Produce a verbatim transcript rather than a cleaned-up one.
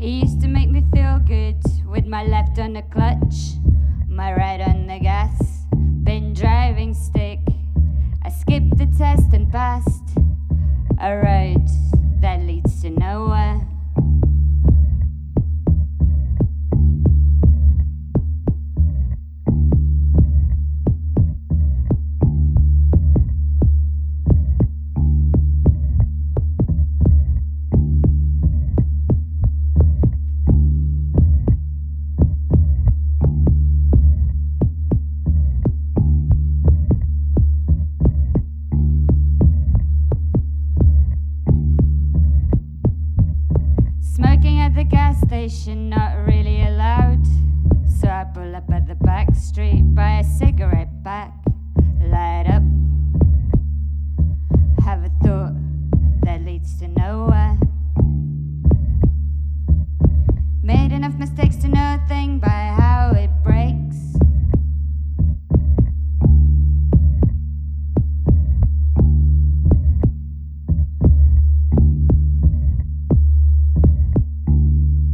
He used to make me feel good with my left on the clutch, my right on the gas. Been driving stick. I skipped the test and passed a road that leads to nowhere. Smoking at the gas station, not really allowed. So I pull up at the back street, buy a cigarette pack, light up